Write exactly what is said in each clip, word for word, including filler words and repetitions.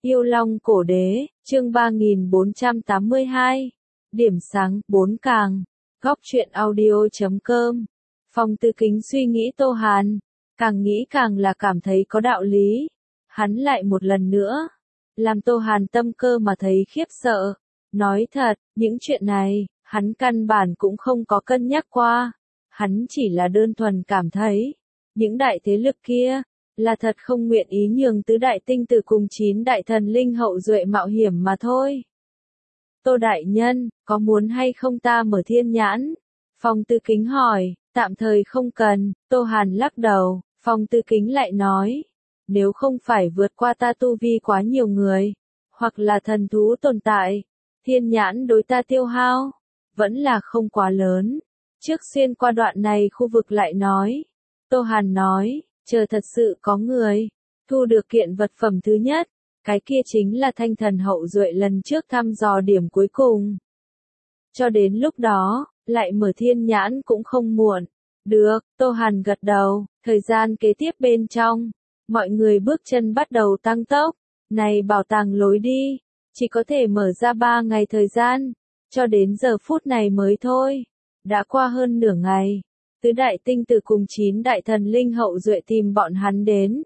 Yêu Long Cổ Đế, chương ba nghìn bốn trăm tám mươi hai. Điểm sáng, bốn càng. Góc truyện audio chấm com. Phong Tư Kính suy nghĩ Tô Hàn, càng nghĩ càng là cảm thấy có đạo lý. Hắn lại một lần nữa, làm Tô Hàn tâm cơ mà thấy khiếp sợ. Nói thật, những chuyện này, hắn căn bản cũng không có cân nhắc qua. Hắn chỉ là đơn thuần cảm thấy, những đại thế lực kia, là thật không nguyện ý nhường tứ đại tinh tử cùng chín đại thần linh hậu duệ mạo hiểm mà thôi. Tô đại nhân, có muốn hay không ta mở thiên nhãn? Phong Tư Kính hỏi, tạm thời không cần. Tô Hàn lắc đầu. Phong Tư Kính lại nói, nếu không phải vượt qua ta tu vi quá nhiều người, hoặc là thần thú tồn tại, thiên nhãn đối ta tiêu hao, vẫn là không quá lớn. Trước xuyên qua đoạn này khu vực lại nói. Tô Hàn nói, chờ thật sự có người thu được kiện vật phẩm thứ nhất, cái kia chính là thanh thần hậu duệ lần trước thăm dò điểm cuối cùng. Cho đến lúc đó, lại mở thiên nhãn cũng không muộn. Được, Tô Hàn gật đầu. Thời gian kế tiếp bên trong, mọi người bước chân bắt đầu tăng tốc. Này bảo tàng lối đi, chỉ có thể mở ra ba ngày thời gian, cho đến giờ phút này mới thôi. Đã qua hơn nửa ngày, tứ đại tinh tử cùng chín đại thần linh hậu duệ tìm bọn hắn đến.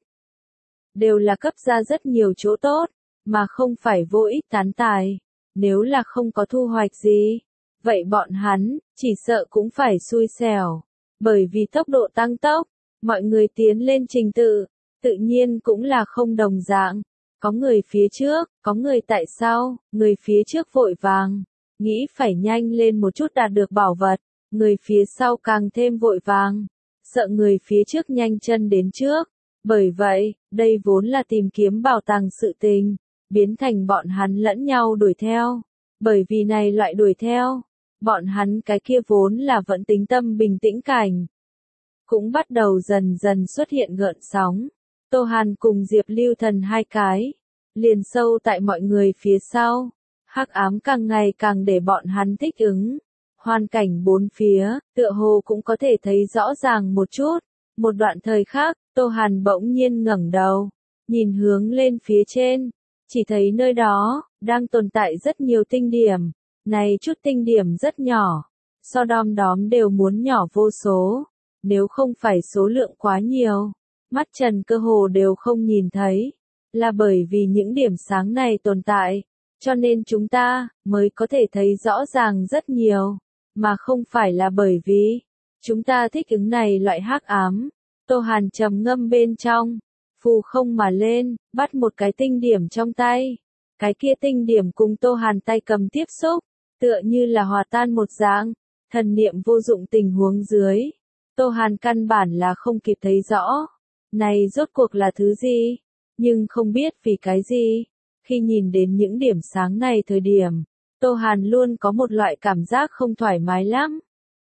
Đều là cấp ra rất nhiều chỗ tốt, mà không phải vô ích tán tài. Nếu là không có thu hoạch gì, vậy bọn hắn, chỉ sợ cũng phải xui xẻo. Bởi vì tốc độ tăng tốc, mọi người tiến lên trình tự, tự nhiên cũng là không đồng dạng. Có người phía trước, có người tại sau, người phía trước vội vàng, nghĩ phải nhanh lên một chút đạt được bảo vật. Người phía sau càng thêm vội vàng, sợ người phía trước nhanh chân đến trước. Bởi vậy, đây vốn là tìm kiếm bảo tàng sự tình, biến thành bọn hắn lẫn nhau đuổi theo. Bởi vì này loại đuổi theo, bọn hắn cái kia vốn là vẫn tính tâm bình tĩnh cảnh, cũng bắt đầu dần dần xuất hiện gợn sóng. Tô Hàn cùng Diệp Lưu Thần hai cái, liền sâu tại mọi người phía sau. Hắc ám càng ngày càng để bọn hắn thích ứng. Hoàn cảnh bốn phía, tựa hồ cũng có thể thấy rõ ràng một chút. Một đoạn thời khác, Tô Hàn bỗng nhiên ngẩng đầu, nhìn hướng lên phía trên, chỉ thấy nơi đó, đang tồn tại rất nhiều tinh điểm. Này chút tinh điểm rất nhỏ, so đom đóm đều muốn nhỏ vô số. Nếu không phải số lượng quá nhiều, mắt trần cơ hồ đều không nhìn thấy. Là bởi vì những điểm sáng này tồn tại, cho nên chúng ta, mới có thể thấy rõ ràng rất nhiều. Mà không phải là bởi vì chúng ta thích ứng này loại hắc ám. Tô Hàn trầm ngâm bên trong, phù không mà lên, bắt một cái tinh điểm trong tay. Cái kia tinh điểm cùng Tô Hàn tay cầm tiếp xúc, tựa như là hòa tan một dạng, thần niệm vô dụng tình huống dưới. Tô Hàn căn bản là không kịp thấy rõ, này rốt cuộc là thứ gì, nhưng không biết vì cái gì. Khi nhìn đến những điểm sáng này thời điểm, Tô Hàn luôn có một loại cảm giác không thoải mái lắm.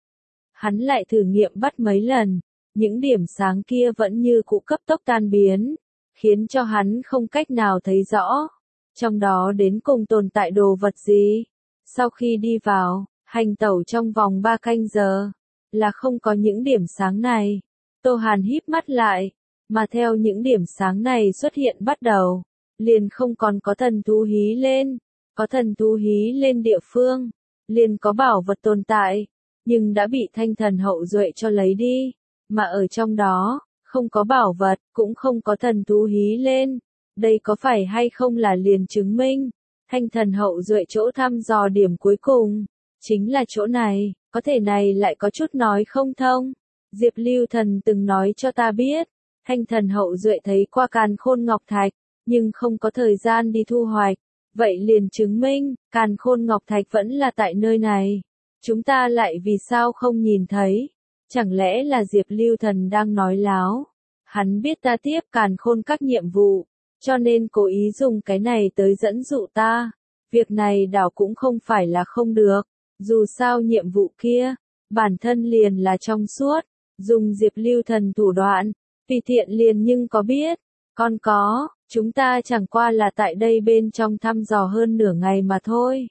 Hắn lại thử nghiệm bắt mấy lần, những điểm sáng kia vẫn như cũ cấp tốc tan biến, khiến cho hắn không cách nào thấy rõ. Trong đó đến cùng tồn tại đồ vật gì? Sau khi đi vào, hành tẩu trong vòng ba canh giờ, là không có những điểm sáng này. Tô Hàn híp mắt lại, mà theo những điểm sáng này xuất hiện bắt đầu, liền không còn có thần thú hí lên. Có thần thú hí lên địa phương, liền có bảo vật tồn tại, nhưng đã bị thanh thần hậu duệ cho lấy đi. Mà ở trong đó, không có bảo vật, cũng không có thần thú hí lên. Đây có phải hay không là liền chứng minh, thanh thần hậu duệ chỗ thăm dò điểm cuối cùng, chính là chỗ này. Có thể này lại có chút nói không thông. Diệp Lưu Thần từng nói cho ta biết, thanh thần hậu duệ thấy qua càn khôn ngọc thạch, nhưng không có thời gian đi thu hoạch. Vậy liền chứng minh, càn khôn ngọc thạch vẫn là tại nơi này. Chúng ta lại vì sao không nhìn thấy? Chẳng lẽ là Diệp Lưu Thần đang nói láo? Hắn biết ta tiếp càn khôn các nhiệm vụ, cho nên cố ý dùng cái này tới dẫn dụ ta. Việc này đảo cũng không phải là không được. Dù sao nhiệm vụ kia, bản thân liền là trong suốt. Dùng Diệp Lưu Thần thủ đoạn, vì thiện liền nhưng có biết. Còn có, chúng ta chẳng qua là tại đây bên trong thăm dò hơn nửa ngày mà thôi.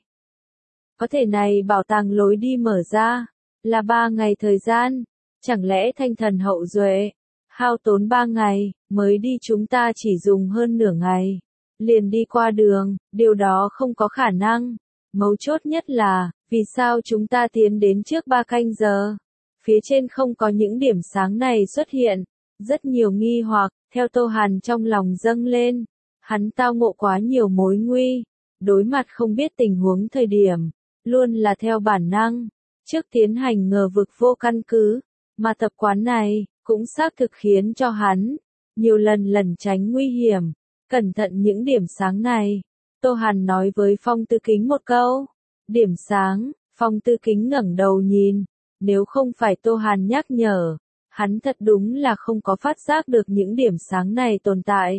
Có thể này bảo tàng lối đi mở ra, là ba ngày thời gian. Chẳng lẽ thanh thần hậu duệ, hao tốn ba ngày, mới đi chúng ta chỉ dùng hơn nửa ngày. liền đi qua đường, điều đó không có khả năng. Mấu chốt nhất là, vì sao chúng ta tiến đến trước ba canh giờ? Phía trên không có những điểm sáng này xuất hiện. Rất nhiều nghi hoặc, theo Tô Hàn trong lòng dâng lên. Hắn tao ngộ quá nhiều mối nguy. Đối mặt không biết tình huống thời điểm, luôn là theo bản năng. Trước tiến hành ngờ vực vô căn cứ, mà tập quán này, cũng xác thực khiến cho hắn, nhiều lần lẩn tránh nguy hiểm. Cẩn thận những điểm sáng này. Tô Hàn nói với Phong Tư Kính một câu. Điểm sáng, Phong Tư Kính ngẩng đầu nhìn. Nếu không phải Tô Hàn nhắc nhở, hắn thật đúng là không có phát giác được những điểm sáng này tồn tại.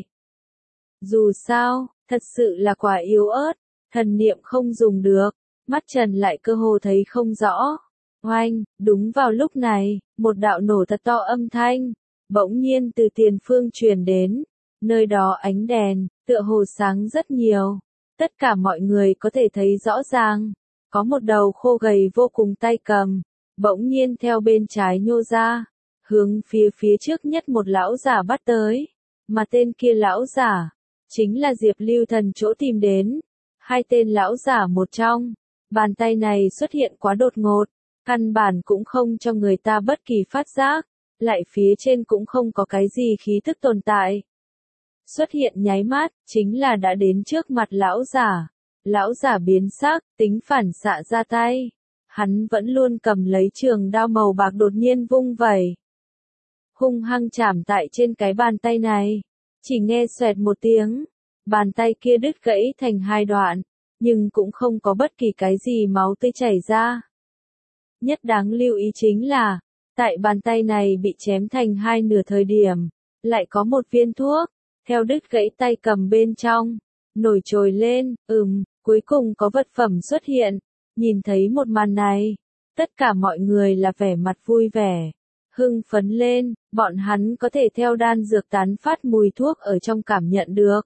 Dù sao, thật sự là quá yếu ớt, thần niệm không dùng được, mắt Trần lại cơ hồ thấy không rõ. Oanh, đúng vào lúc này, một đạo nổ thật to âm thanh, bỗng nhiên từ tiền phương truyền đến. Nơi đó ánh đèn, tựa hồ sáng rất nhiều. Tất cả mọi người có thể thấy rõ ràng. Có một đầu khô gầy vô cùng tay cầm, bỗng nhiên theo bên trái nhô ra, hướng phía phía trước nhất một lão giả bắt tới. Mà tên kia lão giả, chính là Diệp Lưu Thần chỗ tìm đến. Hai tên lão giả một trong, bàn tay này xuất hiện quá đột ngột, căn bản cũng không cho người ta bất kỳ phát giác, lại phía trên cũng không có cái gì khí thức tồn tại. Xuất hiện nháy mắt, chính là đã đến trước mặt lão giả. Lão giả biến sắc, tính phản xạ ra tay. Hắn vẫn luôn cầm lấy trường đao màu bạc đột nhiên vung vẩy. Hung hăng chạm tại trên cái bàn tay này. Chỉ nghe xoẹt một tiếng. Bàn tay kia đứt gãy thành hai đoạn. Nhưng cũng không có bất kỳ cái gì máu tươi chảy ra. Nhất đáng lưu ý chính là, tại bàn tay này bị chém thành hai nửa thời điểm, lại có một viên thuốc. Theo đứt gãy tay cầm bên trong, nổi trồi lên, ừm, cuối cùng có vật phẩm xuất hiện. Nhìn thấy một màn này, tất cả mọi người là vẻ mặt vui vẻ, hưng phấn lên, bọn hắn có thể theo đan dược tán phát mùi thuốc ở trong cảm nhận được.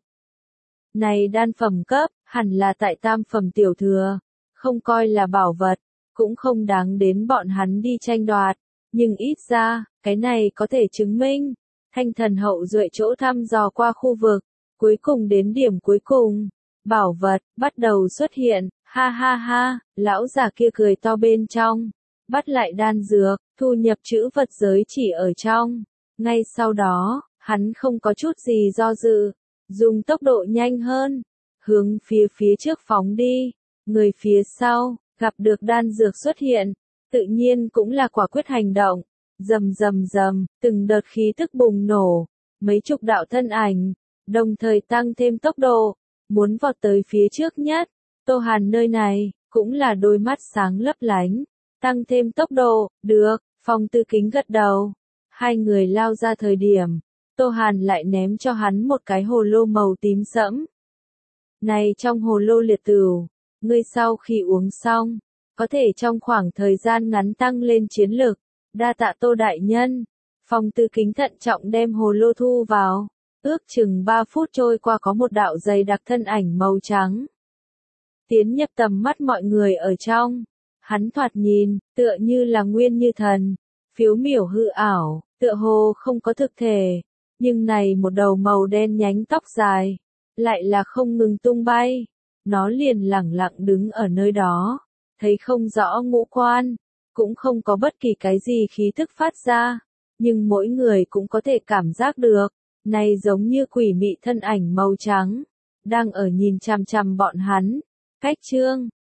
Này đan phẩm cấp, hẳn là tại tam phẩm tiểu thừa, không coi là bảo vật, cũng không đáng đến bọn hắn đi tranh đoạt, nhưng ít ra, cái này có thể chứng minh. Thanh thần hậu duệ chỗ thăm dò qua khu vực, cuối cùng đến điểm cuối cùng, bảo vật, bắt đầu xuất hiện, ha ha ha, lão già kia cười to bên trong, bắt lại đan dược, thu nhập chữ vật giới chỉ ở trong, ngay sau đó, hắn không có chút gì do dự, dùng tốc độ nhanh hơn, hướng phía phía trước phóng đi, người phía sau, gặp được đan dược xuất hiện, tự nhiên cũng là quả quyết hành động. Rầm rầm rầm, từng đợt khí tức bùng nổ, mấy chục đạo thân ảnh, đồng thời tăng thêm tốc độ, muốn vọt tới phía trước nhất. Tô Hàn nơi này, cũng là đôi mắt sáng lấp lánh, tăng thêm tốc độ, được, Phong Tư Kính gật đầu. Hai người lao ra thời điểm, Tô Hàn lại ném cho hắn một cái hồ lô màu tím sẫm. Này trong hồ lô liệt tửu, ngươi sau khi uống xong, có thể trong khoảng thời gian ngắn tăng lên chiến lực. Đa tạ Tô đại nhân. Phong Tư Kính thận trọng đem hồ lô thu vào. Ước chừng ba phút trôi qua có một đạo dày đặc thân ảnh màu trắng. Tiến nhập tầm mắt mọi người ở trong. Hắn thoạt nhìn, tựa như là nguyên như thần. Phiếu miểu hư ảo, tựa hồ không có thực thể. Nhưng này một đầu màu đen nhánh tóc dài. Lại là không ngừng tung bay. Nó liền lẳng lặng đứng ở nơi đó. Thấy không rõ ngũ quan. Cũng không có bất kỳ cái gì khí thức phát ra, nhưng mỗi người cũng có thể cảm giác được, này giống như quỷ mị thân ảnh màu trắng, đang ở nhìn chằm chằm bọn hắn. Cách chương